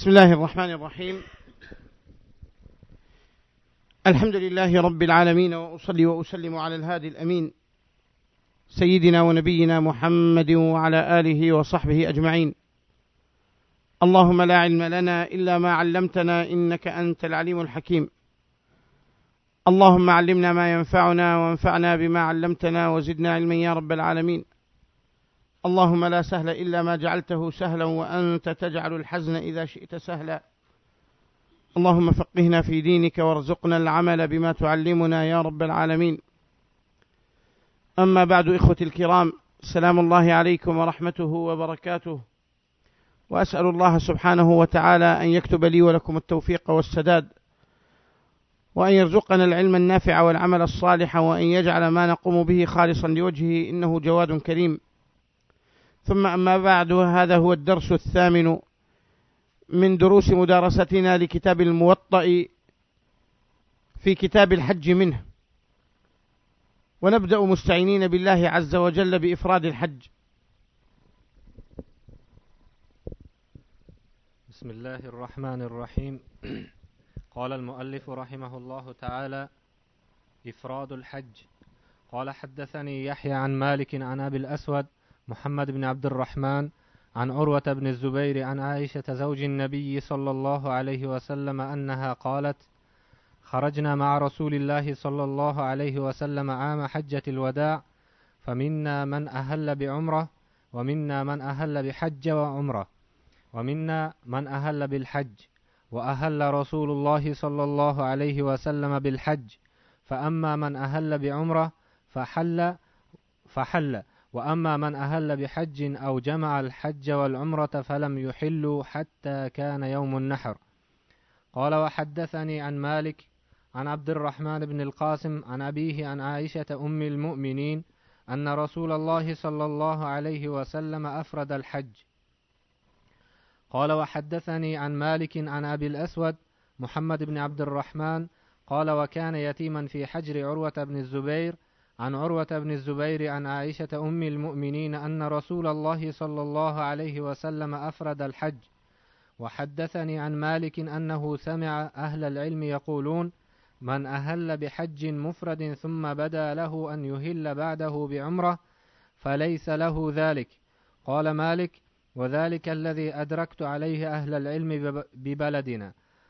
بسم الله الرحمن الرحيم. الحمد لله رب العالمين، وأصلي وأسلم على الهادي الأمين سيدنا ونبينا محمد وعلى آله وصحبه أجمعين. اللهم لا علم لنا إلا ما علمتنا، إنك أنت العليم الحكيم. اللهم علمنا ما ينفعنا وانفعنا بما علمتنا وزدنا علما يا رب العالمين. اللهم لا سهل إلا ما جعلته سهلا، وأنت تجعل الحزن إذا شئت سهلا. اللهم فقهنا في دينك وارزقنا العمل بما تعلمنا يا رب العالمين. أما بعد، إخوتي الكرام، سلام الله عليكم ورحمته وبركاته، وأسأل الله سبحانه وتعالى أن يكتب لي ولكم التوفيق والسداد، وأن يرزقنا العلم النافع والعمل الصالح، وأن يجعل ما نقوم به خالصا لوجهه، إنه جواد كريم. ثم أما بعد، هذا هو الدرس الثامن من دروس مدارستنا لكتاب الموطأ في كتاب الحج منه، ونبدأ مستعينين بالله عز وجل بإفراد الحج. بسم الله الرحمن الرحيم. قال المؤلف رحمه الله تعالى: إفراد الحج. قال: حدثني يحيى عن مالك عن أبي الأسود محمد بن عبد الرحمن عن عروة بن الزبير عن عائشة زوج النبي صلى الله عليه وسلم أنها قالت: خرجنا مع رسول الله صلى الله عليه وسلم عام حجة الوداع، فمنا من أهل بعمرة، ومنا من أهل بحج وعمرة، ومنا من أهل بالحج، وأهل رسول الله صلى الله عليه وسلم بالحج، فأما من أهل بعمرة فحل، وأما من أهل بحج أو جمع الحج والعمرة فلم يحلوا حتى كان يوم النحر. قال: وحدثني عن مالك عن عبد الرحمن بن القاسم عن أبيه عن عائشة أم المؤمنين أن رسول الله صلى الله عليه وسلم أفرد الحج. قال: وحدثني عن مالك عن أبي الأسود محمد بن عبد الرحمن قال: وكان يتيما في حجر عروة بن الزبير عن عروة بن الزبير عن عائشة أم المؤمنين أن رسول الله صلى الله عليه وسلم أفرد الحج. وحدثني عن مالك أنه سمع أهل العلم يقولون: من أهل بحج مفرد ثم بدا له أن يهل بعده بعمرة فليس له ذلك. قال مالك: وذلك الذي أدركت عليه أهل العلم ببلدنا.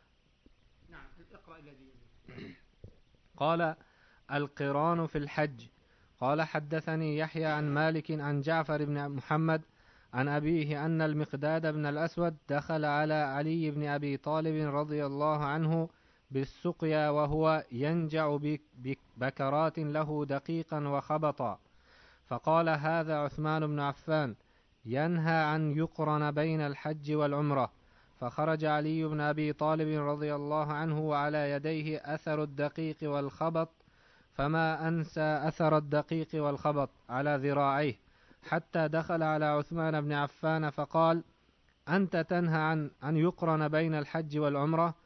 قال: القران في الحج. قال: حدثني يحيى عن مالك عن جعفر بن محمد عن أبيه أن المقداد بن الأسود دخل على علي بن أبي طالب رضي الله عنه بالسقيا وهو ينجع بكرات له دقيقا وخبطا، فقال: هذا عثمان بن عفان ينهى عن يقرن بين الحج والعمرة. فخرج علي بن أبي طالب رضي الله عنه وعلى يديه أثر الدقيق والخبط، فما أنسى أثر الدقيق والخبط على ذراعيه، حتى دخل على عثمان بن عفان فقال: أنت تنهى عن أن يقرن بين الحج والعمرة؟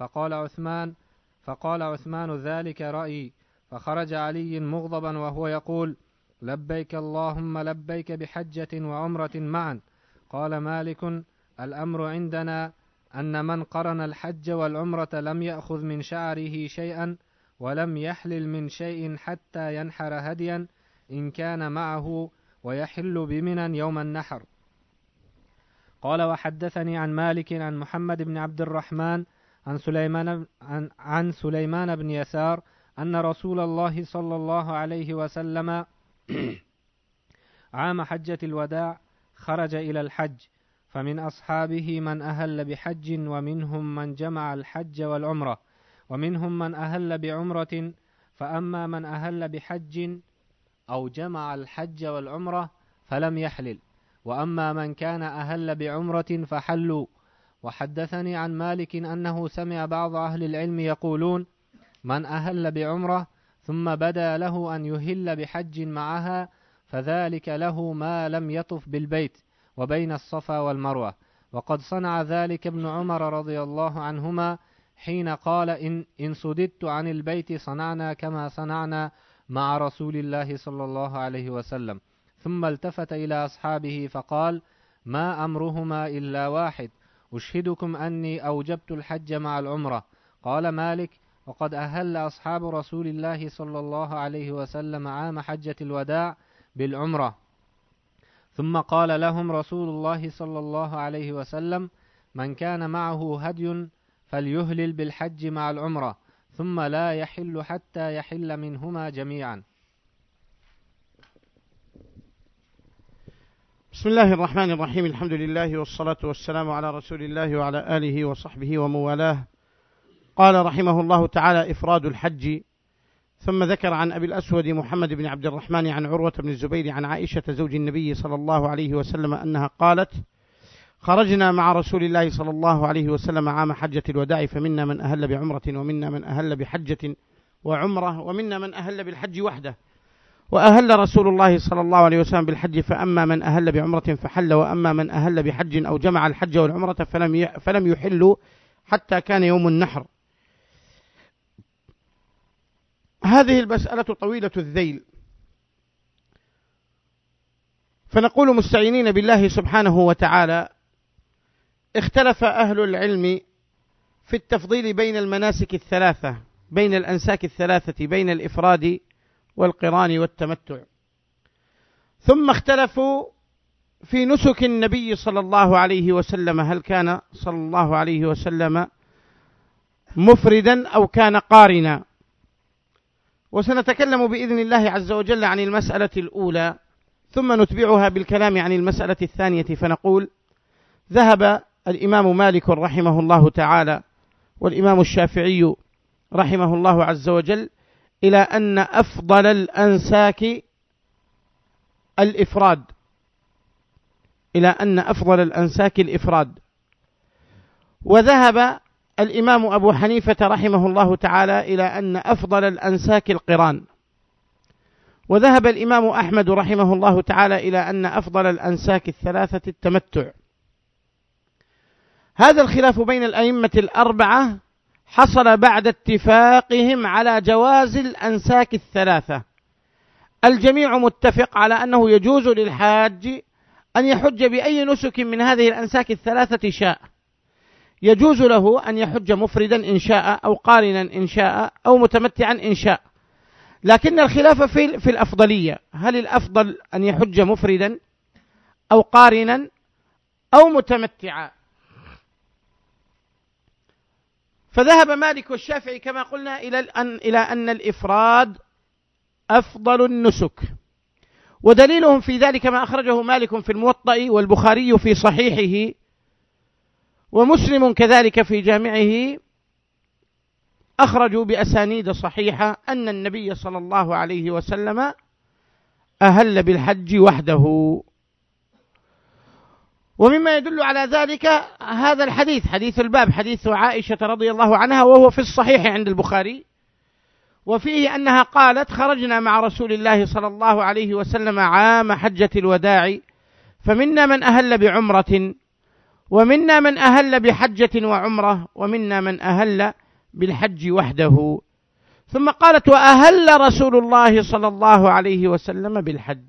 فقال عثمان: ذلك رأيي. فخرج علي مغضبا وهو يقول: لبيك اللهم لبيك بحجة وعمرة معا. قال مالك: الأمر عندنا أن من قرن الحج والعمرة لم يأخذ من شعره شيئا ولم يحلل من شيء حتى ينحر هديا إن كان معه، ويحل بمنى يوم النحر. قال: وحدثني عن مالك عن محمد بن عبد الرحمن عن سليمان بن يسار أن رسول الله صلى الله عليه وسلم عام حجة الوداع خرج إلى الحج، فمن أصحابه من أهل بحج، ومنهم من جمع الحج والعمرة، ومنهم من أهل بعمرة، فأما من أهل بحج أو جمع الحج والعمرة فلم يحلل، وأما من كان أهل بعمرة فحلوا. وحدثني عن مالك أنه سمع بعض أهل العلم يقولون: من أهل بعمرة ثم بدا له أن يهل بحج معها فذلك له ما لم يطف بالبيت وبين الصفا والمروة. وقد صنع ذلك ابن عمر رضي الله عنهما حين قال: إن صددت عن البيت صنعنا كما صنعنا مع رسول الله صلى الله عليه وسلم. ثم التفت إلى أصحابه فقال: ما أمرهما إلا واحد، أشهدكم أني أوجبت الحج مع العمرة. قال مالك: وقد أهل أصحاب رسول الله صلى الله عليه وسلم عام حجة الوداع بالعمرة. ثم قال لهم رسول الله صلى الله عليه وسلم: من كان معه هدي فليهلل بالحج مع العمرة، ثم لا يحل حتى يحل منهما جميعا. بسم الله الرحمن الرحيم. الحمد لله والصلاة والسلام على رسول الله وعلى آله وصحبه وموالاه. قال رحمه الله تعالى: إفراد الحج. ثم ذكر عن أبي الأسود محمد بن عبد الرحمن عن عروة بن الزبير عن عائشة زوج النبي صلى الله عليه وسلم أنها قالت: خرجنا مع رسول الله صلى الله عليه وسلم عام حجة الوداع، فمنا من أهل بعمرة، ومنا من أهل بحجة وعمرة، ومنا من أهل بالحج وحده. وأهل رسول الله صلى الله عليه وسلم بالحج، فأما من أهل بعمرة فحل، وأما من أهل بحج أو جمع الحج والعمرة فلم يحلوا حتى كان يوم النحر. هذه المسألة طويلة الذيل، فنقول مستعينين بالله سبحانه وتعالى: اختلف أهل العلم في التفضيل بين المناسك الثلاثة، بين الأنساك الثلاثة، بين الإفراد والقران والتمتع. ثم اختلفوا في نسك النبي صلى الله عليه وسلم، هل كان صلى الله عليه وسلم مفردا أو كان قارنا. وسنتكلم بإذن الله عز وجل عن المسألة الأولى، ثم نتبعها بالكلام عن المسألة الثانية. فنقول: ذهب الإمام مالك رحمه الله تعالى والإمام الشافعي رحمه الله عز وجل إلى أن أفضل الأنساك الإفراد، إلى أن أفضل الأنساك الإفراد. وذهب الإمام أبو حنيفة رحمه الله تعالى إلى أن أفضل الأنساك القران. وذهب الإمام أحمد رحمه الله تعالى إلى أن أفضل الأنساك الثلاثة التمتع. هذا الخلاف بين الأئمة الأربعة حصل بعد اتفاقهم على جواز الأنساك الثلاثة. الجميع متفق على أنه يجوز للحاج أن يحج بأي نسك من هذه الأنساك الثلاثة شاء. يجوز له أن يحج مفردا إن شاء، أو قارنا إن شاء، أو متمتعا إن شاء. لكن الخلاف في الأفضلية، هل الأفضل أن يحج مفردا أو قارنا أو متمتعا؟ فذهب مالك والشافعي كما قلنا إلى أن الإفراد أفضل النسك. ودليلهم في ذلك ما أخرجه مالك في الموطأ، والبخاري في صحيحه، ومسلم كذلك في جامعه، أخرجوا بأسانيد صحيحة أن النبي صلى الله عليه وسلم أهل بالحج وحده. ومما يدل على ذلك هذا الحديث، حديث الباب، حديث عائشة رضي الله عنها، وهو في الصحيح عند البخاري، وفيه أنها قالت: خرجنا مع رسول الله صلى الله عليه وسلم عام حجة الوداع، فمنا من أهل بعمرة، ومنا من أهل بحجة وعمرة، ومنا من أهل بالحج وحده. ثم قالت: وأهل رسول الله صلى الله عليه وسلم بالحج.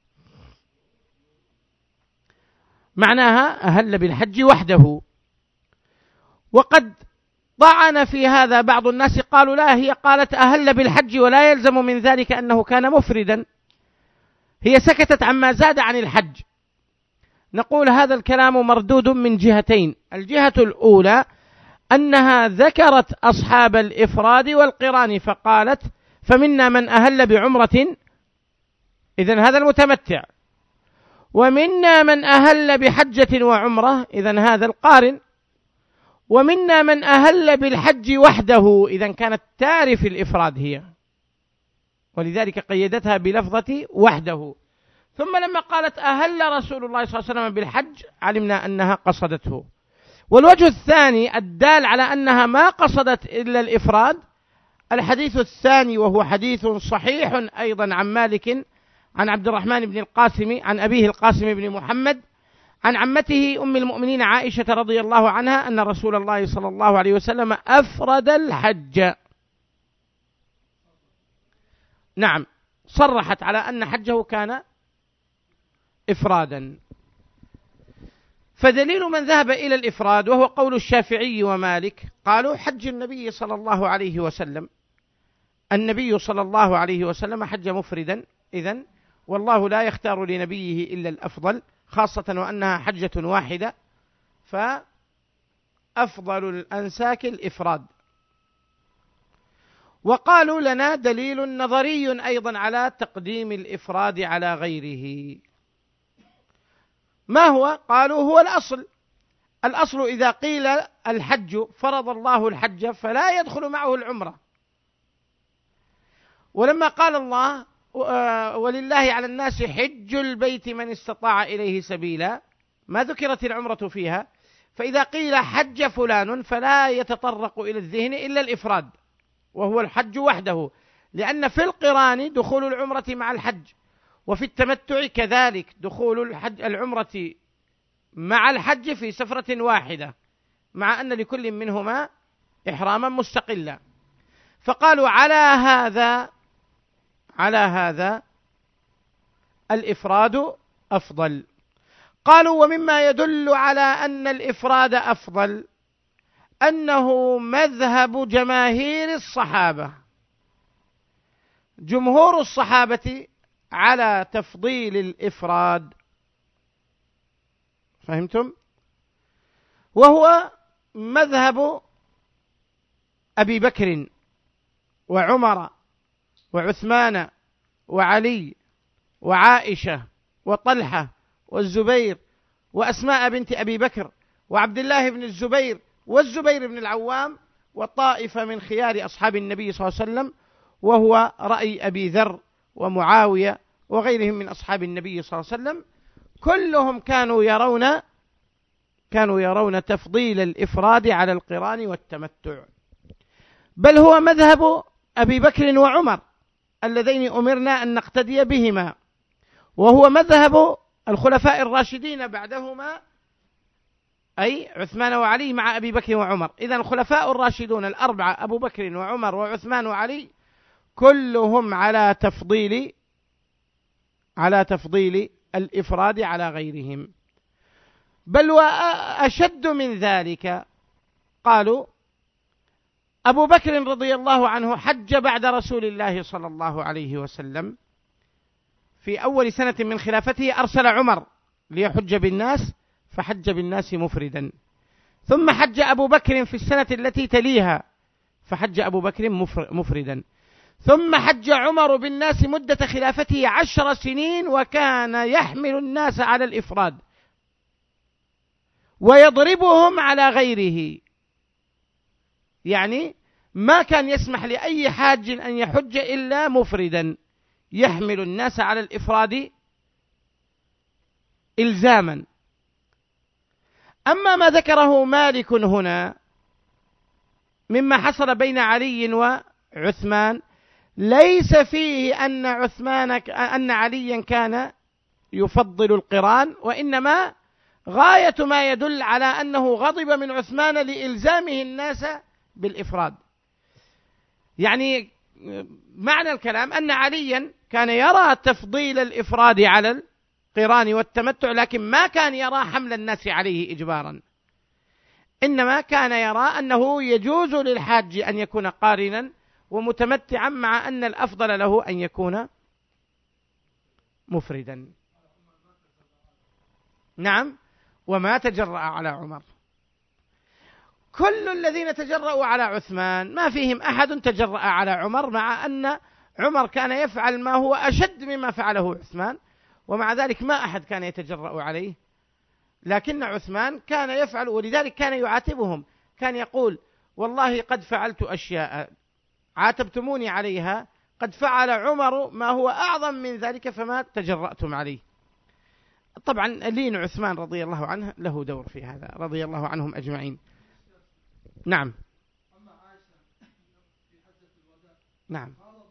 معناها أهل بالحج وحده. وقد طعن في هذا بعض الناس، قالوا: لا، هي قالت أهل بالحج ولا يلزم من ذلك أنه كان مفردا، هي سكتت عما زاد عن الحج. نقول: هذا الكلام مردود من جهتين. الجهة الأولى أنها ذكرت أصحاب الإفراد والقران، فقالت: فمنا من أهل بعمرة، إذن هذا المتمتع، ومنا من أهل بحجة وعمرة، إذن هذا القارن، ومنا من أهل بالحج وحده، إذن كانت تعرف الإفراد هي، ولذلك قيدتها بلفظة وحده. ثم لما قالت أهل رسول الله صلى الله عليه وسلم بالحج علمنا أنها قصدته. والوجه الثاني الدال على أنها ما قصدت إلا الإفراد الحديث الثاني، وهو حديث صحيح أيضا عن مالك عن عبد الرحمن بن القاسم عن أبيه القاسم بن محمد عن عمته أم المؤمنين عائشة رضي الله عنها أن رسول الله صلى الله عليه وسلم أفرد الحج. نعم، صرحت على أن حجه كان إفرادا. فدليل من ذهب إلى الإفراد وهو قول الشافعي ومالك، قالوا حج النبي صلى الله عليه وسلم، النبي صلى الله عليه وسلم حج مفردا إذن، والله لا يختار لنبيه إلا الأفضل، خاصة وأنها حجة واحدة، فأفضل الأنساك الإفراد. وقالوا لنا دليل نظري أيضا على تقديم الإفراد على غيره. ما هو؟ قالوا هو الأصل إذا قيل الحج فرض الله الحج فلا يدخل معه العمرة، ولما قال الله ولله على الناس حج البيت من استطاع إليه سبيلا ما ذكرت العمرة فيها، فإذا قيل حج فلان فلا يتطرق إلى الذهن إلا الإفراد وهو الحج وحده، لأن في القران دخول العمرة مع الحج، وفي التمتع كذلك دخول العمرة مع الحج في سفرة واحدة، مع أن لكل منهما إحراما مستقلا. فقالوا على هذا الإفراد أفضل. قالوا ومما يدل على أن الإفراد أفضل أنه مذهب جماهير الصحابة، جمهور الصحابة على تفضيل الإفراد، فهمتم؟ وهو مذهب أبي بكر وعمر وعثمان وعلي وعائشة وطلحة والزبير وأسماء بنت أبي بكر وعبد الله بن الزبير والزبير بن العوام وطائفة من خيار أصحاب النبي صلى الله عليه وسلم، وهو رأي أبي ذر ومعاوية وغيرهم من أصحاب النبي صلى الله عليه وسلم، كلهم كانوا يرون تفضيل الإفراد على القران والتمتع، بل هو مذهب أبي بكر وعمر اللذين أمرنا أن نقتدي بهما، وهو مذهب الخلفاء الراشدين بعدهما، أي عثمان وعلي مع أبي بكر وعمر. إذن الخلفاء الراشدون الأربعة أبو بكر وعمر وعثمان وعلي كلهم على تفضيل الإفراد على غيرهم. بل وأشد من ذلك، قالوا أبو بكر رضي الله عنه حج بعد رسول الله صلى الله عليه وسلم في أول سنة من خلافته، أرسل عمر ليحج بالناس فحج بالناس مفردا، ثم حج أبو بكر في السنة التي تليها فحج أبو بكر مفردا، ثم حج عمر بالناس مدة خلافته 10 سنين، وكان يحمل الناس على الإفراد ويضربهم على غيره، يعني ما كان يسمح لأي حاج أن يحج إلا مفردا، يحمل الناس على الإفراد إلزاما. أما ما ذكره مالك هنا مما حصل بين علي وعثمان، ليس فيه أن عليا كان يفضل القران، وإنما غاية ما يدل على أنه غضب من عثمان لإلزامه الناس بالإفراد. يعني معنى الكلام أن عليا كان يرى تفضيل الإفراد على القران والتمتع، لكن ما كان يرى حمل الناس عليه إجبارا، إنما كان يرى أنه يجوز للحاج أن يكون قارنا ومتمتعا، مع أن الأفضل له أن يكون مفردا. نعم، وما تجرأ على عمر. كل الذين تجرؤوا على عثمان ما فيهم أحد تجرأ على عمر، مع أن عمر كان يفعل ما هو أشد مما فعله عثمان، ومع ذلك ما أحد كان يتجرأ عليه، لكن عثمان كان يفعل، ولذلك كان يعاتبهم، كان يقول والله قد فعلت أشياء عاتبتموني عليها، قد فعل عمر ما هو أعظم من ذلك فما تجرأتم عليه. طبعا لين عثمان رضي الله عنه له دور في هذا، رضي الله عنهم أجمعين. نعم. نعم.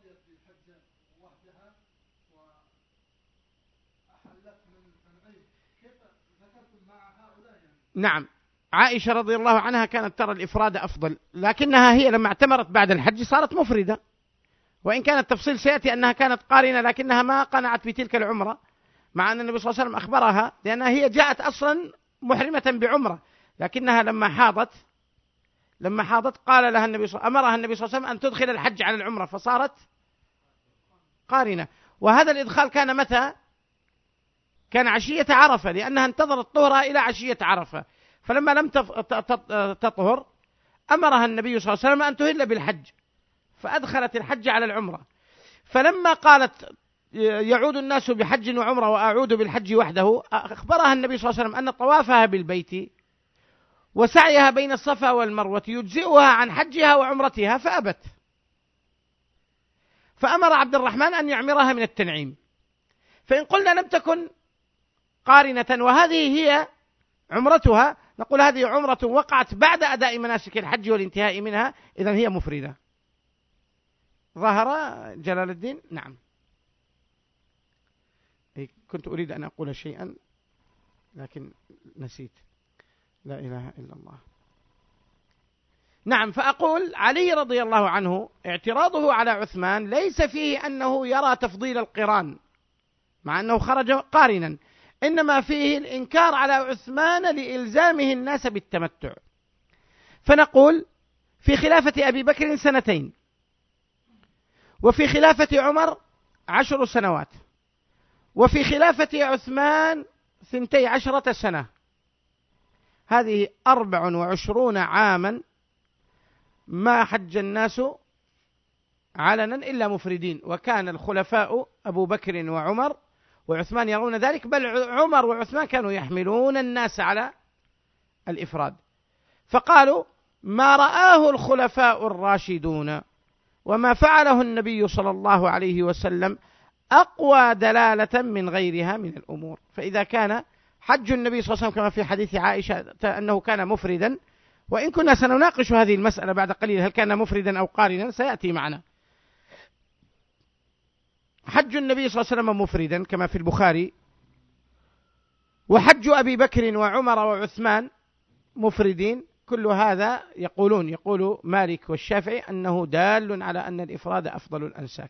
نعم، عائشة رضي الله عنها كانت ترى الإفراد أفضل، لكنها هي لما اعتمرت بعد الحج صارت مفردة، وإن كان التفصيل سيأتي أنها كانت قارنة، لكنها ما قنعت بتلك العمرة، مع أن النبي صلى الله عليه وسلم أخبرها، لأنها هي جاءت أصلا محرمة بعمرة، لكنها لما حاضت قال لها أمرها النبي صلى الله عليه وسلم أن تدخل الحج على العمرة، فصارت قارنة. وهذا الإدخال كان متى؟ كان عشية عرفة، لأنها انتظرت طهرها إلى عشية عرفة، فلما لم تطهر أمرها النبي صلى الله عليه وسلم أن تهل بالحج، فأدخلت الحج على العمرة. فلما قالت يعود الناس بحج وعمرة وأعود بالحج وحده، أخبرها النبي صلى الله عليه وسلم أن طوافها بالبيت وسعيها بين الصفا والمروة يجزئها عن حجها وعمرتها، فأبت، فأمر عبد الرحمن أن يعمرها من التنعيم. فإن قلنا لم تكن قارنة وهذه هي عمرتها، نقول هذه عمرة وقعت بعد أداء مناسك الحج والانتهاء منها، إذن هي مفردة. ظهر جلال الدين؟ نعم. كنت أريد أن أقول شيئا لكن نسيت. لا إله إلا الله. نعم، فأقول علي رضي الله عنه اعتراضه على عثمان ليس فيه أنه يرى تفضيل القران مع أنه خرج قارنا، إنما فيه الإنكار على عثمان لإلزامه الناس بالتمتع. فنقول في خلافة أبي بكر 2 سنين، وفي خلافة عمر 10 سنوات، وفي خلافة عثمان 12 سنة، هذه 24 عاما ما حج الناس علنا إلا مفردين، وكان الخلفاء أبو بكر وعمر وعثمان يرون ذلك، بل عمر وعثمان كانوا يحملون الناس على الإفراد. فقالوا ما رآه الخلفاء الراشدون وما فعله النبي صلى الله عليه وسلم أقوى دلالة من غيرها من الأمور. فإذا كان حج النبي صلى الله عليه وسلم كما في حديث عائشة أنه كان مفردا، وإن كنا سنناقش هذه المسألة بعد قليل هل كان مفردا أو قارنا سيأتي معنا. حج النبي صلى الله عليه وسلم مفردا كما في البخاري، وحج أبي بكر وعمر وعثمان مفردين، كل هذا يقول مالك والشافعي أنه دال على أن الإفراد أفضل الأنساك.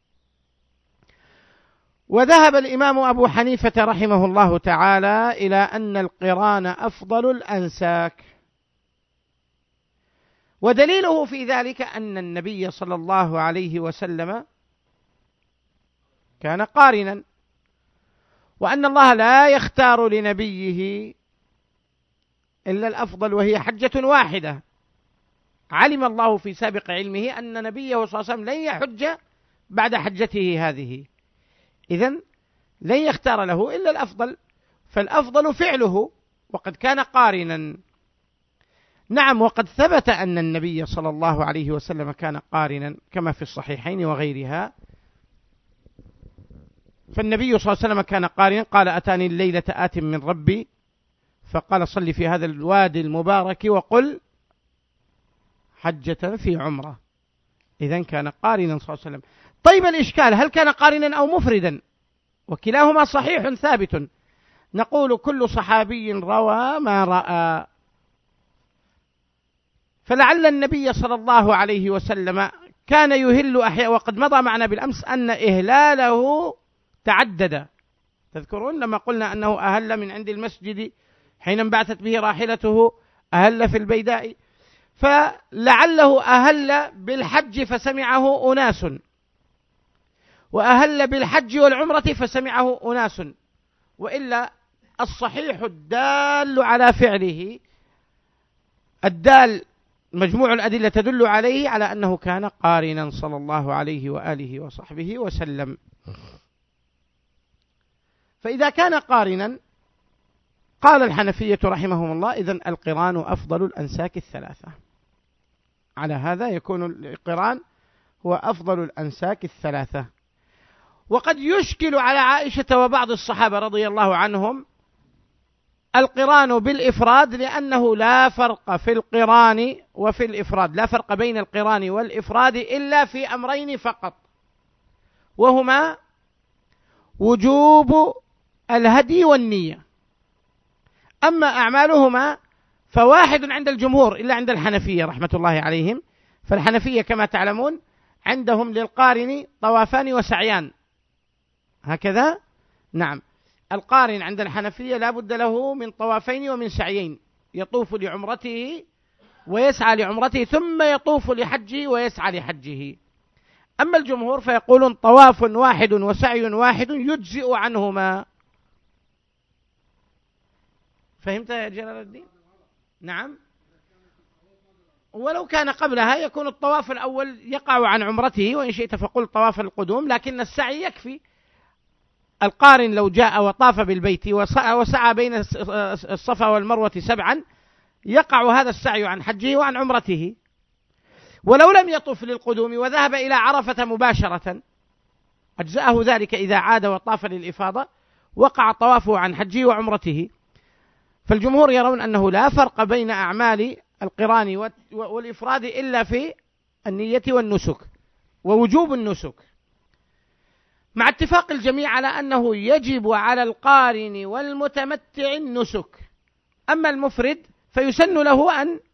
وذهب الإمام أبو حنيفة رحمه الله تعالى إلى أن القران أفضل الأنساك، ودليله في ذلك أن النبي صلى الله عليه وسلم كان قارنا، وأن الله لا يختار لنبيه إلا الأفضل وهي حجة واحدة. علم الله في سابق علمه أن نبيه صلى الله عليه وسلم لن يحج بعد حجته هذه، إذن لن يختار له إلا الأفضل، فالأفضل فعله، وقد كان قارنا. نعم، وقد ثبت أن النبي صلى الله عليه وسلم كان قارنا كما في الصحيحين وغيرها. فالنبي صلى الله عليه وسلم كان قارنا، قال أتاني الليلة آت من ربي فقال صل في هذا الوادي المبارك وقل حجة في عمرة، إذن كان قارنا صلى الله عليه وسلم. طيب الإشكال هل كان قارنا أو مفردا؟ وكلاهما صحيح ثابت. نقول كل صحابي روى ما رأى، فلعل النبي صلى الله عليه وسلم كان يهل أحيانا، وقد مضى معنا بالأمس أن إهلاله تعدد. تذكرون لما قلنا أنه أهل من عند المسجد حين انبعثت به راحلته، أهل في البيداء، فلعله أهل بالحج فسمعه أناس، وأهل بالحج والعمرة فسمعه أناس، وإلا الصحيح الدال على فعله، الدال مجموع الأدلة تدل عليه على أنه كان قارنا صلى الله عليه وآله وصحبه وسلم. فإذا كان قارنا قال الحنفية رحمهم الله إذن القران أفضل الأنساك الثلاثة، على هذا يكون القران هو أفضل الأنساك الثلاثة. وقد يشكل على عائشة وبعض الصحابة رضي الله عنهم القران بالإفراد، لأنه لا فرق في القران وفي الإفراد، لا فرق بين القران والإفراد إلا في أمرين فقط، وهما وجوب الهدي والنية. أما أعمالهما فواحد عند الجمهور إلا عند الحنفية رحمة الله عليهم، فالحنفية كما تعلمون عندهم للقارن طوافان وسعيان، هكذا. نعم، القارن عند الحنفية لا بد له من طوافين ومن سعيين، يطوف لعمرته ويسعى لعمرته ثم يطوف لحجه ويسعى لحجه. أما الجمهور فيقولون طواف واحد وسعي واحد يجزئ عنهما. فهمت يا جلال الدين؟ نعم. ولو كان قبلها يكون الطواف الأول يقع عن عمرته، وإن شئت فقل طواف القدوم، لكن السعي يكفي. القارن لو جاء وطاف بالبيت وسعى بين الصفا والمروة 7 يقع هذا السعي عن حجه وعن عمرته. ولو لم يطف للقدوم وذهب إلى عرفة مباشرة أجزأه ذلك إذا عاد وطاف للإفاضة، وقع طوافه عن حجه وعمرته. فالجمهور يرون أنه لا فرق بين أعمال القران والإفراد إلا في النية والنسك ووجوب النسك، مع اتفاق الجميع على أنه يجب على القارن والمتمتع النسك. أما المفرد فيسن له أن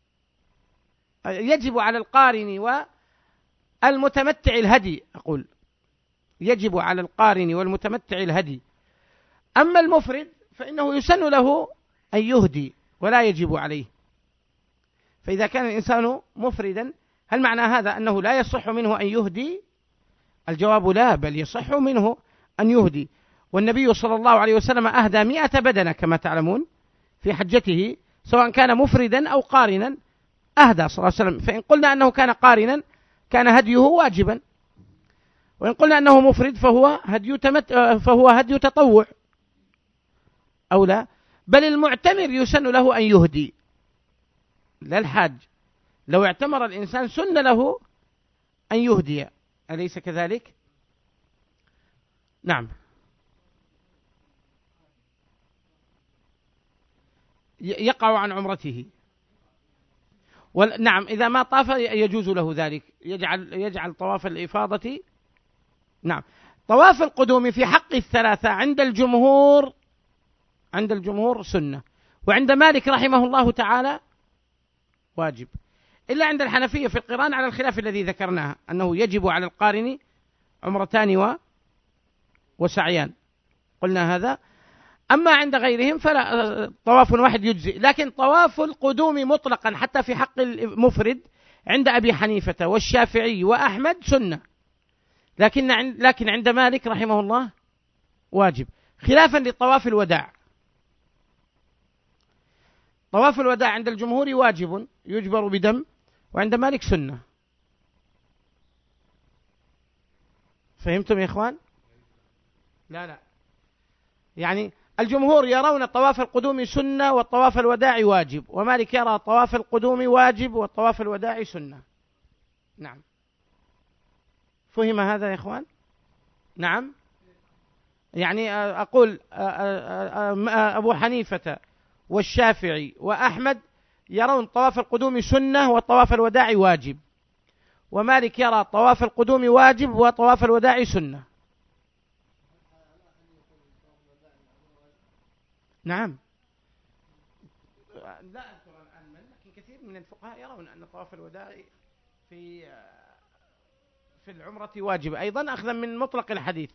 يجب على القارن والمتمتع الهدي، أقول يجب على القارن والمتمتع الهدي. أما المفرد فإنه يسن له أن يهدي ولا يجب عليه. فإذا كان الإنسان مفردا هل معنى هذا أنه لا يصح منه أن يهدي؟ الجواب لا، بل يصح منه أن يهدي. والنبي صلى الله عليه وسلم أهدى 100 بدنة كما تعلمون في حجته، سواء كان مفردا أو قارنا أهدى صلى الله عليه وسلم. فإن قلنا أنه كان قارنا كان هديه واجبا، وإن قلنا أنه مفرد فهو هدي تطوع أو لا. بل المعتمر يسن له أن يهدي لا الحاج. لو اعتمر الإنسان سن له أن يهدي، أليس كذلك؟ نعم. يقع عن عمرته. نعم، إذا ما طاف يجوز له ذلك، يجعل طواف الإفاضة. نعم. طواف القدوم في حق الثلاثة عند الجمهور سنة، وعند مالك رحمه الله تعالى واجب، إلا عند الحنفية في القران على الخلاف الذي ذكرناه أنه يجب على القارن عمرتان وسعيان، قلنا هذا. أما عند غيرهم فلا، طواف واحد يجزئ. لكن طواف القدوم مطلقا حتى في حق المفرد عند أبي حنيفة والشافعي وأحمد سنة، لكن عند مالك رحمه الله واجب، خلافا لطواف الوداع. طواف الوداع عند الجمهور واجب يجبر بدم، وعند مالك سنة. فهمتم يا إخوان؟ لا يعني الجمهور يرون طواف القدوم سنة والطواف الوداع واجب، ومالك يرى طواف القدوم واجب والطواف الوداع سنة. نعم. فهم هذا يا إخوان؟ نعم. يعني أقول أبو حنيفة والشافعي وأحمد يرون طواف القدوم سنة وطواف الوداع واجب، ومالك يرى طواف القدوم واجب وطواف الوداع سنة. نعم. لا أذكر الآن لكن كثير من الفقهاء يرون أن طواف الوداع في العمرة واجب أيضا، أخذا من مطلق الحديث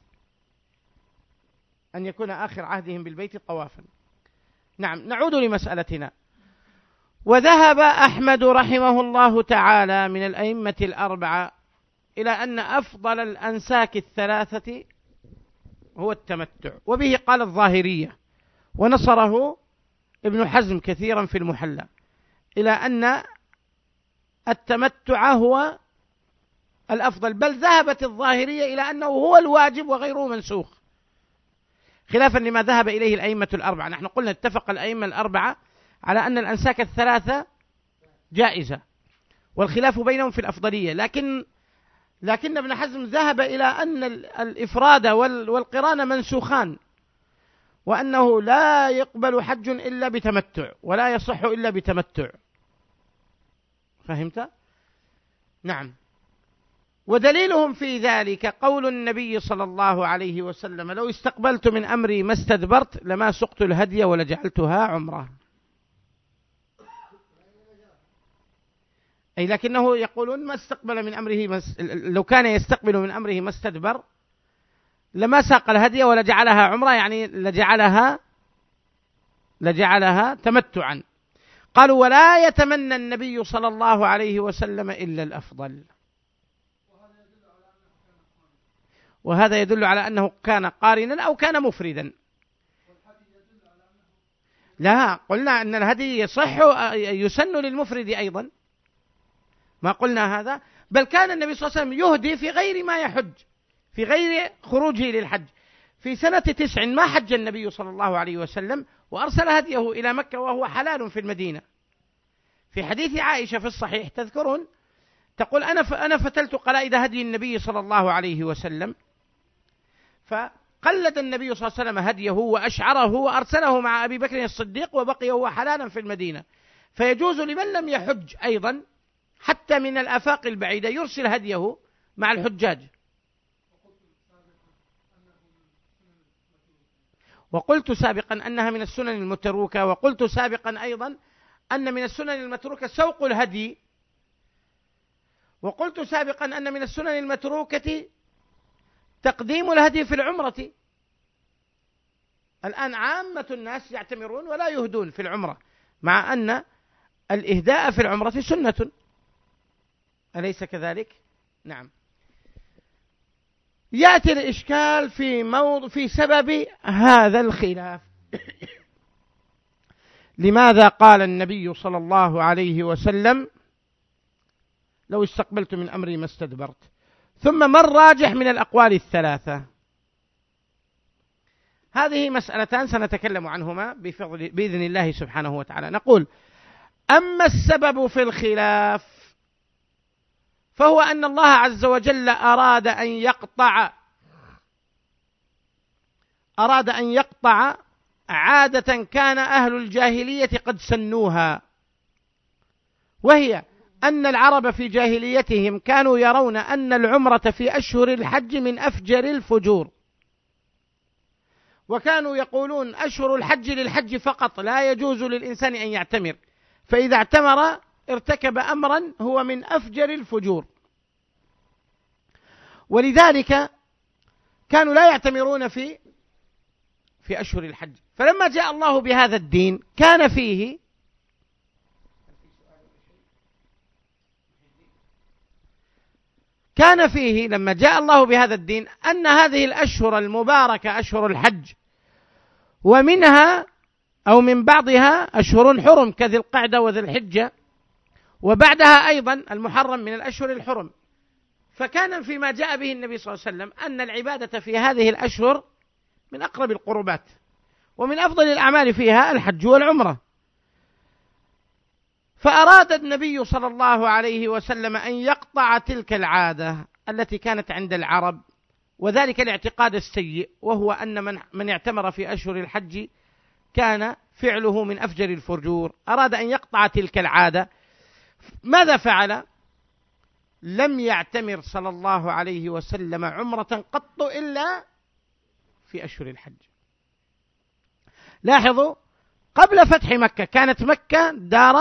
أن يكون آخر عهدهم بالبيت طوافا. نعم. نعود لمسألتنا. وذهب أحمد رحمه الله تعالى من الأئمة الأربعة إلى أن أفضل الأنساك الثلاثة هو التمتع، وبه قال الظاهرية، ونصره ابن حزم كثيرا في المحلى، إلى أن التمتع هو الأفضل. بل ذهبت الظاهرية إلى أنه هو الواجب وغيره منسوخ، خلافا لما ذهب إليه الأئمة الأربعة. نحن قلنا اتفق الأئمة الأربعة على أن الأنساك الثلاثة جائزة، والخلاف بينهم في الأفضلية. لكن ابن حزم ذهب إلى أن الإفراد والقران منسوخان، وأنه لا يقبل حج إلا بتمتع ولا يصح إلا بتمتع. فهمت؟ نعم. ودليلهم في ذلك قول النبي صلى الله عليه وسلم: لو استقبلت من أمري ما استدبرت لما سقت الهدي ولجعلتها عمرة. أي لكنه يقولون ما استقبل من أمره لو كان يستقبل من أمره ما استدبر لما ساق الهدي ولا جعلها عمرة، يعني لجعلها تمتعا. قالوا ولا يتمنى النبي صلى الله عليه وسلم إلا الأفضل. وهذا يدل على أنه كان قارنا أو كان مفردا. لا، قلنا أن الهدي يصح يسن للمفرد أيضا، ما قلنا هذا، بل كان النبي صلى الله عليه وسلم يهدي في غير ما يحج، في غير خروجه للحج. في سنة 9 ما حج النبي صلى الله عليه وسلم، وأرسل هديه إلى مكة وهو حلال في المدينة. في حديث عائشة في الصحيح تذكرون، تقول أنا فتلت قلائد هدي النبي صلى الله عليه وسلم، فقلد النبي صلى الله عليه وسلم هديه وأشعره وأرسله مع أبي بكر الصديق، وبقي هو حلالا في المدينة. فيجوز لمن لم يحج أيضا حتى من الآفاق البعيدة يرسل هديه مع الحجاج. وقلت سابقا أنها من السنن المتروكة، وقلت سابقا أيضا أن من السنن المتروكة سوق الهدي، وقلت سابقا أن من السنن المتروكة تقديم الهدي في العمرة. الآن عامة الناس يعتمرون ولا يهدون في العمرة، مع أن الإهداء في العمرة سنة، أليس كذلك؟ نعم. يأتي الإشكال في سبب هذا الخلاف. لماذا قال النبي صلى الله عليه وسلم لو استقبلت من أمري ما استدبرت؟ ثم ما الراجح من الأقوال الثلاثة؟ هذه مسألتان سنتكلم عنهما بإذن الله سبحانه وتعالى. نقول: أما السبب في الخلاف فهو أن الله عز وجل أراد أن يقطع عادة كان أهل الجاهلية قد سنوها، وهي أن العرب في جاهليتهم كانوا يرون أن العمرة في أشهر الحج من أفجر الفجور، وكانوا يقولون أشهر الحج للحج فقط، لا يجوز للإنسان أن يعتمر، فإذا اعتمر ارتكب أمرا هو من أفجر الفجور، ولذلك كانوا لا يعتمرون في أشهر الحج. فلما جاء الله بهذا الدين كان فيه لما جاء الله بهذا الدين أن هذه الأشهر المباركة أشهر الحج، ومنها أو من بعضها أشهر حرم كذي القعدة وذي الحجة، وبعدها أيضا المحرم من الأشهر الحرم. فكان فيما جاء به النبي صلى الله عليه وسلم أن العبادة في هذه الأشهر من أقرب القربات، ومن أفضل الأعمال فيها الحج والعمرة. فأراد النبي صلى الله عليه وسلم أن يقطع تلك العادة التي كانت عند العرب، وذلك الاعتقاد السيء، وهو أن من اعتمر في أشهر الحج كان فعله من أفجر الفجور. أراد أن يقطع تلك العادة. ماذا فعل؟ لم يعتمر صلى الله عليه وسلم عمرة قط إلا في أشهر الحج. لاحظوا، قبل فتح مكة كانت مكة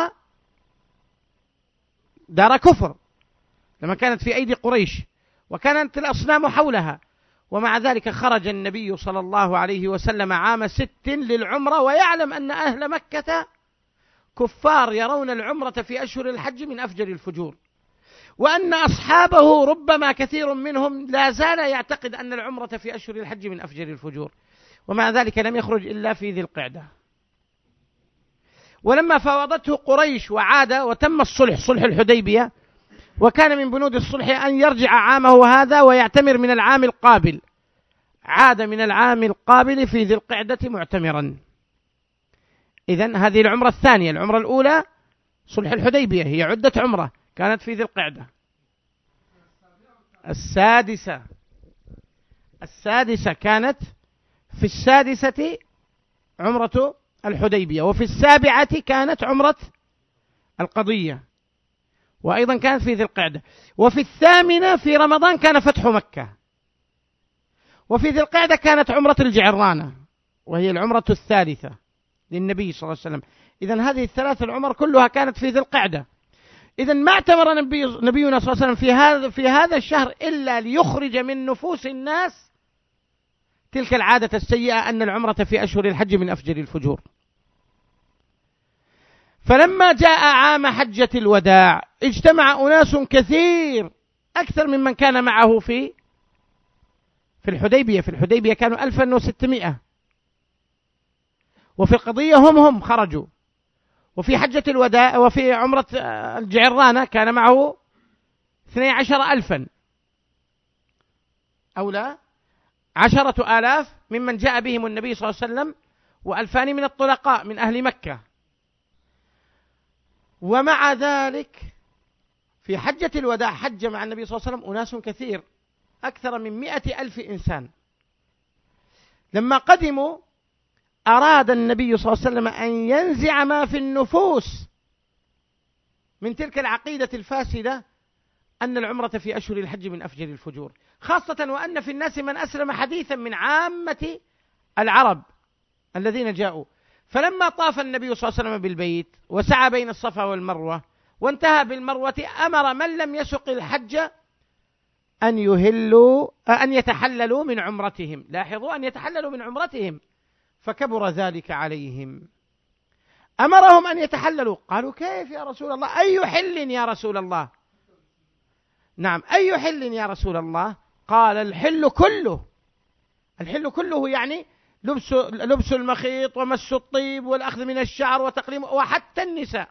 دار كفر لما كانت في أيدي قريش، وكانت الأصنام حولها، ومع ذلك خرج النبي صلى الله عليه وسلم عام 6 للعمرة، ويعلم أن أهل مكة كفار يرون العمرة في أشهر الحج من أفجر الفجور، وأن أصحابه ربما كثير منهم لا زال يعتقد أن العمرة في أشهر الحج من أفجر الفجور، ومع ذلك لم يخرج إلا في ذي القعدة. ولما فاوضته قريش وعاد وتم صلح الحديبية، وكان من بنود الصلح أن يرجع عامه هذا ويعتمر من العام القابل، عاد من العام القابل في ذي القعدة معتمرا. إذن هذه العمرة الثانية. العمرة الأولى صلح الحديبية هي عدة عمرة كانت في ذي القعدة. السادسة كانت في 6 عمرة الحديبية، وفي 7 كانت عمرة القضية، وأيضا كانت في ذي القعدة، وفي 8 في رمضان كان فتح مكة، وفي ذي القعدة كانت عمرة الجعرانة وهي العمرة الثالثة للنبي صلى الله عليه وسلم. إذن هذه الثلاث العمر كلها كانت في ذي القعدة. إذن ما اعتمر نبينا صلى الله عليه وسلم في هذا الشهر إلا ليخرج من نفوس الناس تلك العادة السيئة أن العمرة في أشهر الحج من أفجر الفجور. فلما جاء عام حجة الوداع اجتمع أناس كثير أكثر ممن كان معه في الحديبية. في الحديبية كانوا 1600، وفي القضية هم خرجوا. وفي حجة الوداع وفي عمرة الجعرانة كان معه 12,000 أو لا 10,000 ممن جاء بهم النبي صلى الله عليه وسلم، و2,000 من الطلقاء من أهل مكة. ومع ذلك في حجة الوداع حج مع النبي صلى الله عليه وسلم أناس كثير أكثر من 100,000 إنسان. لما قدموا أراد النبي صلى الله عليه وسلم أن ينزع ما في النفوس من تلك العقيدة الفاسدة أن العمرة في أشهر الحج من أفجر الفجور، خاصة وأن في الناس من أسلم حديثا من عامة العرب الذين جاءوا. فلما طاف النبي صلى الله عليه وسلم بالبيت وسعى بين الصفا والمروة وانتهى بالمروة أمر من لم يسق الحج أن يتحللوا من عمرتهم. لاحظوا، أن يتحللوا من عمرتهم، فكبر ذلك عليهم. أمرهم أن يتحللوا. قالوا كيف يا رسول الله؟ أي حل يا رسول الله؟ نعم، أي حل يا رسول الله؟ قال الحل كله. الحل كله يعني لبس المخيط ومس الطيب والأخذ من الشعر وتقليم، وحتى النساء.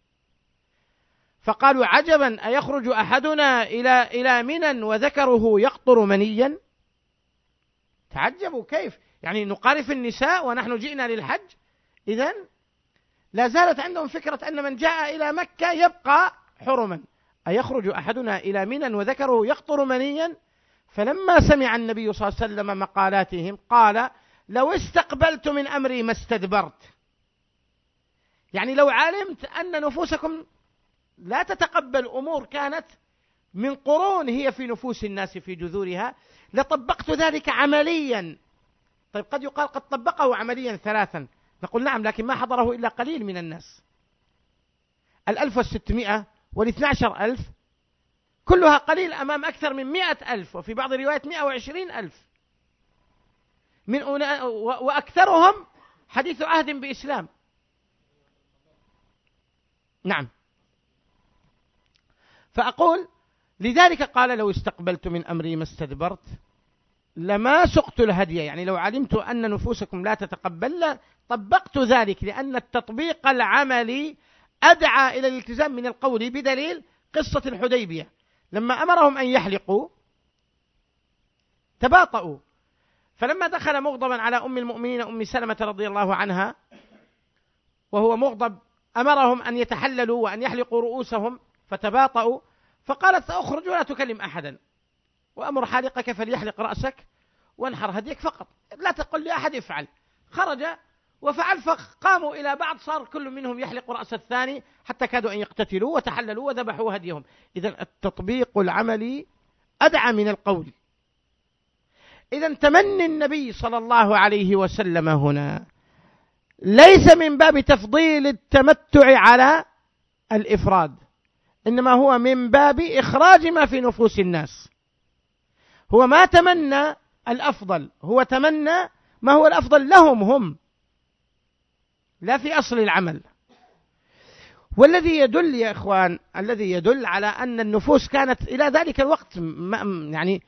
فقالوا عجبا، أيخرج أحدنا إلى منى وذكره يقطر منيا؟ تعجبوا، كيف يعني نقارف النساء ونحن جئنا للحج؟ إذن لا زالت عندهم فكرة أن من جاء إلى مكة يبقى حرما. أيخرج أحدنا إلى منى وذكره يقطر منيا؟ فلما سمع النبي صلى الله عليه وسلم مقالاتهم قال لو استقبلت من أمري ما استدبرت. يعني لو علمت أن نفوسكم لا تتقبل أمور كانت من قرون هي في نفوس الناس في جذورها لطبقت ذلك عمليا. طيب قد يقال قد طبقه عمليا 3، نقول نعم، لكن ما حضره إلا قليل من الناس. 1600 وال12,000 كلها قليل أمام أكثر من 100,000، وفي بعض الروايات 120,000 وأكثرهم حديث عهد بإسلام. نعم، فأقول لذلك قال لو استقبلت من أمري ما استدبرت لما سقت الهدي. يعني لو علمت أن نفوسكم لا تتقبل طبقت ذلك، لأن التطبيق العملي أدعى إلى الالتزام من القول، بدليل قصة الحديبية لما أمرهم أن يحلقوا تباطؤوا. فلما دخل مغضبا على أم المؤمنين أم سلمة رضي الله عنها وهو مغضب أمرهم أن يتحللوا وأن يحلقوا رؤوسهم فتباطؤوا، فقالت أخرج ولا تكلم أحدا، وأمر حالقك فليحلق رأسك وانحر هديك فقط، لا تقل لأحد افعل. خرج وفعل، فقاموا إلى بعض صار كل منهم يحلق رأس الثاني حتى كادوا أن يقتتلوا وتحللوا وذبحوا هديهم. إذن التطبيق العملي أدعى من القول. إذن تمني النبي صلى الله عليه وسلم هنا ليس من باب تفضيل التمتع على الإفراد، إنما هو من باب إخراج ما في نفوس الناس. هو ما تمنى الأفضل، هو تمنى ما هو الأفضل لهم هم، لا في أصل العمل. والذي يدل يا إخوان، الذي يدل على أن النفوس كانت إلى ذلك الوقت يعني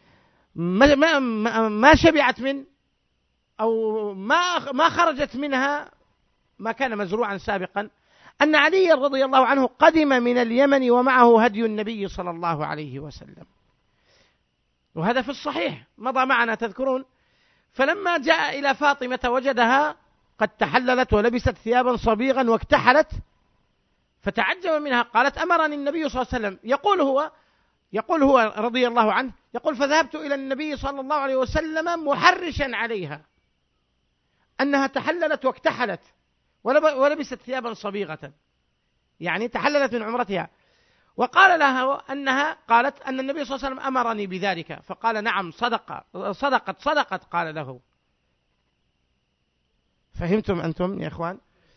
ما شبعت من أو ما خرجت منها ما كان مزروعا سابقا، أن علي رضي الله عنه قدم من اليمن ومعه هدي النبي صلى الله عليه وسلم، وهذا في الصحيح مضى معنا تذكرون. فلما جاء إلى فاطمة وجدها قد تحللت ولبست ثيابا صبيغا واكتحلت، فتعجب منها. قالت أمرني النبي صلى الله عليه وسلم، يقول هو رضي الله عنه، يقول فذهبت إلى النبي صلى الله عليه وسلم محرشا عليها أنها تحللت واكتحلت ولبست ثيابا صبيغة، يعني تحللت من عمرتها. وقال لها أنها قالت أن النبي صلى الله عليه وسلم أمرني بذلك، فقال نعم صدقت قال له. فهمتم أنتم يا إخوان؟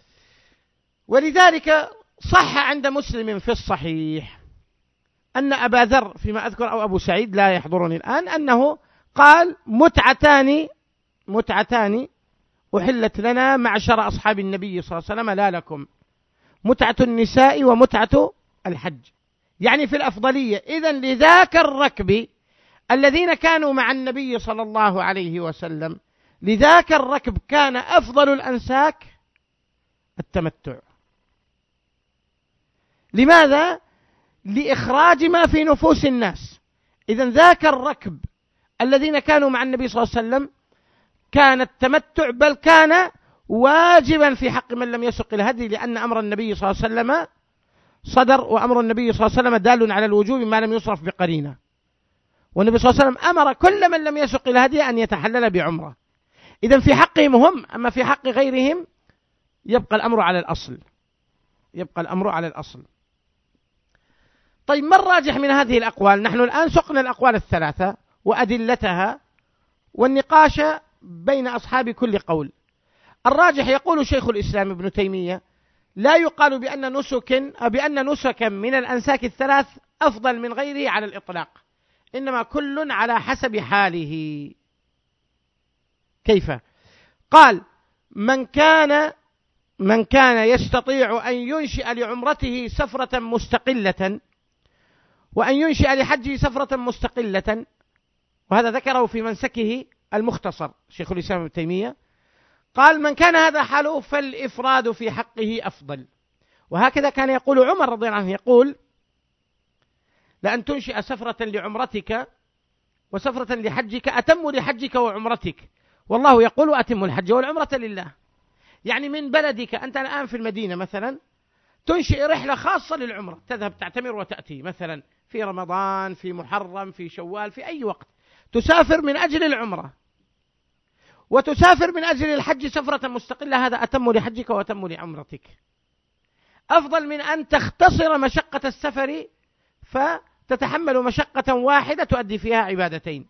ولذلك صح عند مسلم في الصحيح أن أبا ذر فيما أذكر أو أبو سعيد لا يحضرني الآن أنه قال متعتان متعتان أحلت لنا معشر أصحاب النبي صلى الله عليه وسلم لا لكم، متعة النساء ومتعة الحج، يعني في الأفضلية. إذن لذاك الركب الذين كانوا مع النبي صلى الله عليه وسلم، لذاك الركب كان أفضل الأنساك التمتع. لماذا؟ لإخراج ما في نفوس الناس. إذن ذاك الركب الذين كانوا مع النبي صلى الله عليه وسلم كان التمتع بل كان واجبا في حق من لم يسق الهدي، لأن أمر النبي صلى الله عليه وسلم صدر، وأمر النبي صلى الله عليه وسلم دال على الوجوب ما لم يصرف بقرينة، والنبي صلى الله عليه وسلم أمر كل من لم يسق الهدي أن يتحلل بعمرة. إذن في حقهم هم، أما في حق غيرهم يبقى الأمر على الأصل، يبقى الأمر على الأصل. طيب ما الراجح من هذه الأقوال؟ نحن الآن سقنا الأقوال الثلاثة وأدلتها والنقاش بين أصحاب كل قول. الراجح يقول شيخ الإسلام ابن تيمية لا يقال بأن نسكا من الأنساك الثلاث أفضل من غيره على الإطلاق، إنما كل على حسب حاله. كيف؟ قال من كان يستطيع أن ينشئ لعمرته سفرة مستقلة وأن ينشئ لحجه سفرة مستقلة، وهذا ذكره في منسكه المختصر شيخ الإسلام ابن تيمية، قال من كان هذا حاله فالإفراد في حقه أفضل. وهكذا كان يقول عمر رضي الله عنه، يقول لأن تنشئ سفرة لعمرتك وسفرة لحجك أتم لحجك وعمرتك، والله يقول أتم الحج والعمرة لله. يعني من بلدك أنت الآن في المدينة مثلا تنشئ رحلة خاصة للعمرة، تذهب تعتمر وتأتي مثلا في رمضان، في محرم، في شوال، في أي وقت تسافر من أجل العمرة، وتسافر من أجل الحج سفرة مستقلة، هذا أتم لحجك وأتم لعمرتك، أفضل من أن تختصر مشقة السفر فتتحمل مشقة واحدة تؤدي فيها عبادتين.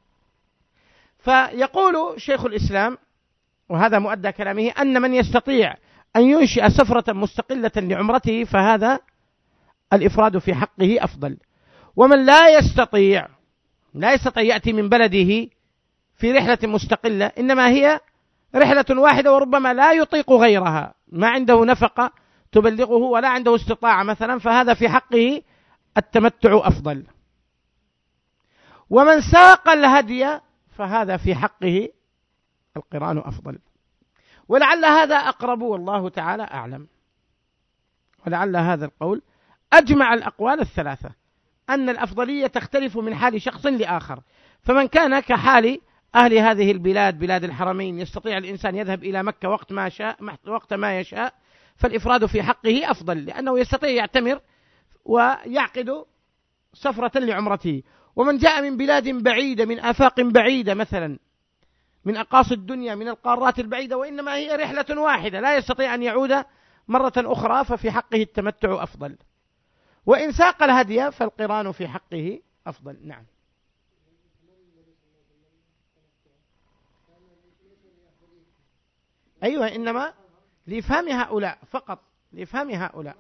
فيقول شيخ الإسلام، وهذا مؤدى كلامه، أن من يستطيع أن ينشئ سفرة مستقلة لعمرته فهذا الإفراد في حقه أفضل. ومن لا يستطيع يأتي من بلده في رحلة مستقلة، إنما هي رحلة واحدة وربما لا يطيق غيرها، ما عنده نفقة تبلغه ولا عنده استطاعة مثلا، فهذا في حقه التمتع أفضل. ومن ساق الهدي فهذا في حقه القران أفضل. ولعل هذا أقرب والله تعالى أعلم، ولعل هذا القول أجمع الأقوال الثلاثة، أن الأفضلية تختلف من حال شخص لآخر. فمن كان كحال أهل هذه البلاد بلاد الحرمين يستطيع الإنسان يذهب إلى مكة وقت ما يشاء، فالإفراد في حقه أفضل، لأنه يستطيع يعتمر ويعقد سفرة لعمرته. ومن جاء من بلاد بعيدة من آفاق بعيدة مثلا من أقاصي الدنيا من القارات البعيدة وإنما هي رحلة واحدة لا يستطيع أن يعود مرة أخرى، ففي حقه التمتع أفضل. وإن ساق الهدي فالقران في حقه أفضل. نعم. أيوة، إنما لإفهام هؤلاء فقط، لإفهام هؤلاء.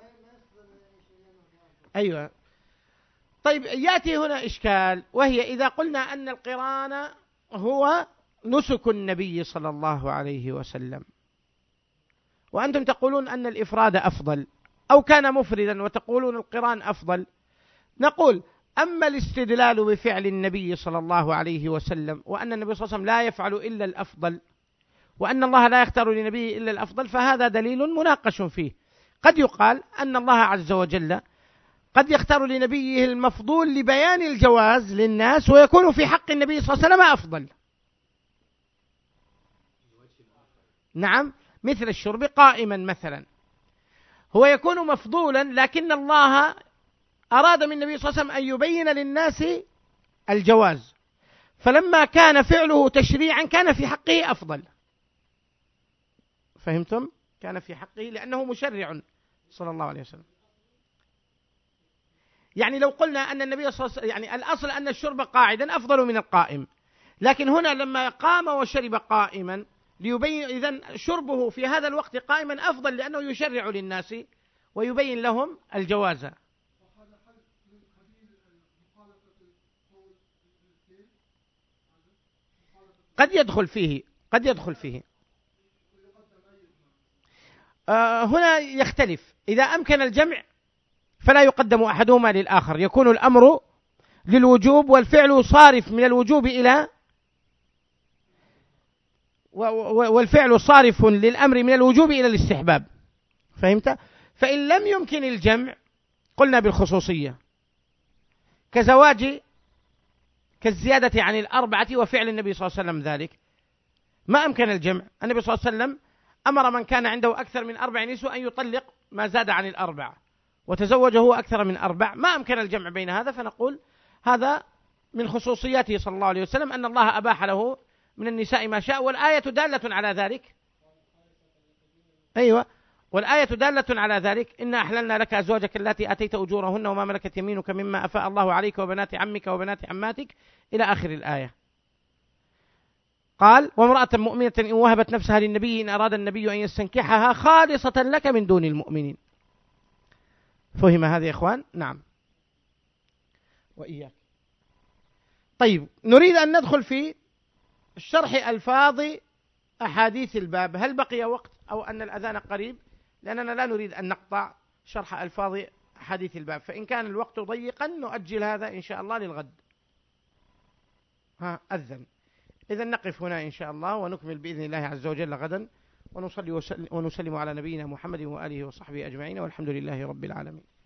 أيوة. طيب يأتي هنا إشكال، وهي إذا قلنا أن القران هو نسك النبي صلى الله عليه وسلم، وأنتم تقولون أن الإفراد أفضل، أو كان مفردا وتقولون القران أفضل، نقول أما الاستدلال بفعل النبي صلى الله عليه وسلم وأن النبي صلى الله عليه وسلم لا يفعل إلا الأفضل، وأن الله لا يختار لنبيه إلا الأفضل، فهذا دليل مناقش فيه. قد يقال أن الله عز وجل قد يختار لنبيه المفضول لبيان الجواز للناس، ويكون في حق النبي صلى الله عليه وسلم أفضل. نعم، مثل الشرب قائما مثلا، هو يكون مفضولا، لكن الله أراد من النبي صلى الله عليه وسلم أن يبين للناس الجواز، فلما كان فعله تشريعا كان في حقه أفضل. فهمتم؟ كان في حقه لأنه مشرع صلى الله عليه وسلم. يعني لو قلنا أن النبي صلى الله عليه وسلم، يعني الأصل أن الشرب قاعدا أفضل من القائم، لكن هنا لما قام وشرب قائما ليبين، إذن شربه في هذا الوقت قائما أفضل لأنه يشرع للناس ويبين لهم الجواز. قد يدخل فيه قد يدخل فيه. هنا يختلف، إذا أمكن الجمع فلا يقدم أحدهما للآخر، يكون الأمر للوجوب والفعل صارف من الوجوب إلى والفعل صارف للأمر من الوجوب إلى الاستحباب، فهمت؟ فإن لم يمكن الجمع قلنا بالخصوصية، كالزيادة عن الأربعة وفعل النبي صلى الله عليه وسلم ذلك، ما أمكن الجمع. النبي صلى الله عليه وسلم أمر من كان عنده أكثر من 4 نسوة أن يطلق ما زاد عن 4، وتزوجه أكثر من 4، ما أمكن الجمع بين هذا، فنقول هذا من خصوصياته صلى الله عليه وسلم أن الله أباح له من النساء ما شاء، والآية دالة على ذلك. أيوة، والآية دالة على ذلك: إن أحللنا لك أزواجك التي أتيت أجورهن وما ملكت يمينك مما أفاء الله عليك وبنات عمك وبنات عماتك إلى آخر الآية. قال: وامرأة مؤمنة إن وهبت نفسها للنبي إن أراد النبي أن يستنكحها خالصة لك من دون المؤمنين. فهم هذا يا إخوان؟ نعم وإياك. طيب، نريد أن ندخل في شرح ألفاظ أحاديث الباب. هل بقي وقت أو أن الأذان قريب؟ لأننا لا نريد أن نقطع شرح ألفاظ أحاديث الباب، فإن كان الوقت ضيقا نؤجل هذا إن شاء الله للغد. أذن. إذن نقف هنا إن شاء الله، ونكمل بإذن الله عز وجل غدا، ونصلي ونسلم على نبينا محمد وآله وصحبه أجمعين، والحمد لله رب العالمين.